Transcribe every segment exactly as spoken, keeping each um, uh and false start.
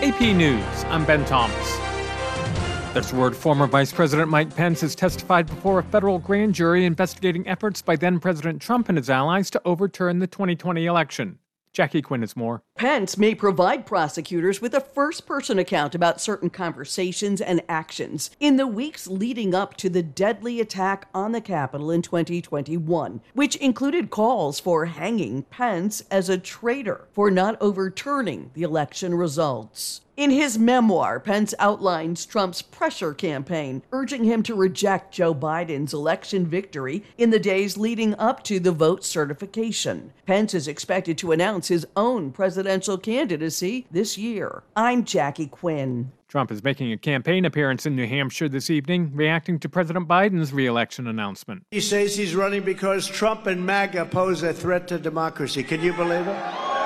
A P News, I'm Ben Thomas. This word former Vice President Mike Pence has testified before a federal grand jury investigating efforts by then-President Trump and his allies to overturn the twenty twenty election. Jackie Quinn has more. Pence may provide prosecutors with a first-person account about certain conversations and actions in the weeks leading up to the deadly attack on the Capitol in twenty twenty-one, which included calls for hanging Pence as a traitor for not overturning the election results. In his memoir, Pence outlines Trump's pressure campaign, urging him to reject Joe Biden's election victory in the days leading up to the vote certification. Pence is expected to announce his own presidential candidacy this year. I'm Jackie Quinn. Trump is making a campaign appearance in New Hampshire this evening, reacting to President Biden's re-election announcement. He says he's running because Trump and MAGA pose a threat to democracy. Can you believe it?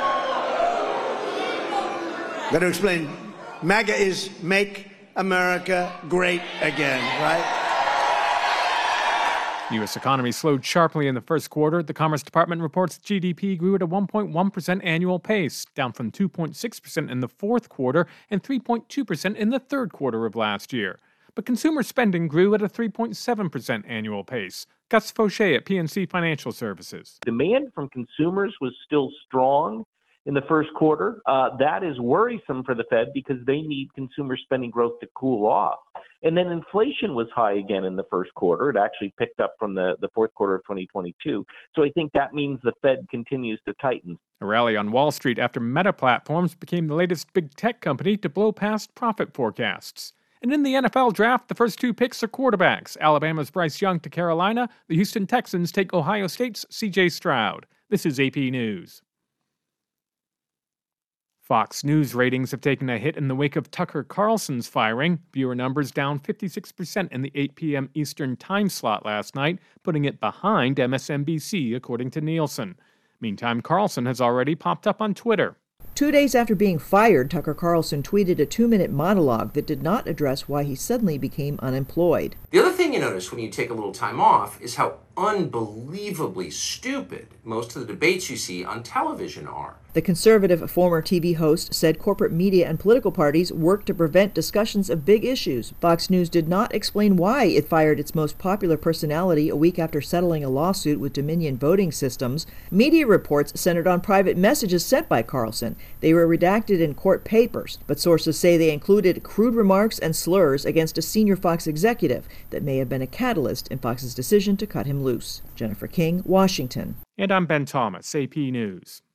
Got to explain. MAGA is Make America Great Again, right? The U S economy slowed sharply in the first quarter. The Commerce Department reports G D P grew at a one point one percent annual pace, down from two point six percent in the fourth quarter and three point two percent in the third quarter of last year. But consumer spending grew at a three point seven percent annual pace. Gus Fauché at P N C Financial Services. Demand from consumers was still strong in the first quarter. Uh, that is worrisome for the Fed because they need consumer spending growth to cool off. And then inflation was high again in the first quarter. It actually picked up from the, the fourth quarter of twenty twenty-two. So I think that means the Fed continues to tighten. A rally on Wall Street after Meta Platforms became the latest big tech company to blow past profit forecasts. And in the N F L draft, the first two picks are quarterbacks. Alabama's Bryce Young to Carolina. The Houston Texans take Ohio State's C J Stroud. This is A P News. Fox News ratings have taken a hit in the wake of Tucker Carlson's firing. Viewer numbers down fifty-six percent in the eight p.m. Eastern time slot last night, putting it behind M S N B C, according to Nielsen. Meantime, Carlson has already popped up on Twitter. Two days after being fired, Tucker Carlson tweeted a two-minute monologue that did not address why he suddenly became unemployed. The other thing you notice when you take a little time off is how unbelievably stupid most of the debates you see on television are. The conservative former T V host said corporate media and political parties work to prevent discussions of big issues. Fox News did not explain why it fired its most popular personality a week after settling a lawsuit with Dominion Voting Systems. Media reports centered on private messages sent by Carlson. They were redacted in court papers, but sources say they included crude remarks and slurs against a senior Fox executive that may have been a catalyst in Fox's decision to cut him loose. Jennifer King, Washington. And I'm Ben Thomas, A P News.